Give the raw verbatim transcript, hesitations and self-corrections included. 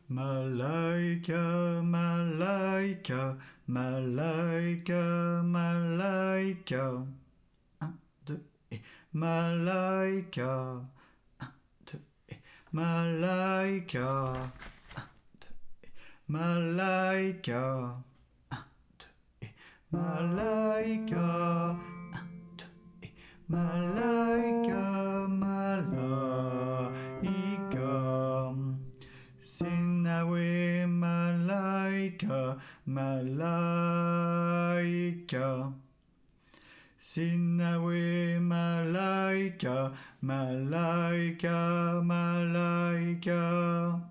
Malaika, malaika, malaika, malaika. Un, deux, et malaika. Un, deux, et malaika. Un, deux, et malaika. Un, deux, et malaika. Un, deux, et malaika, malaika. Sinawe malaika, malaika. Sinawe malaika, malaika, malaika.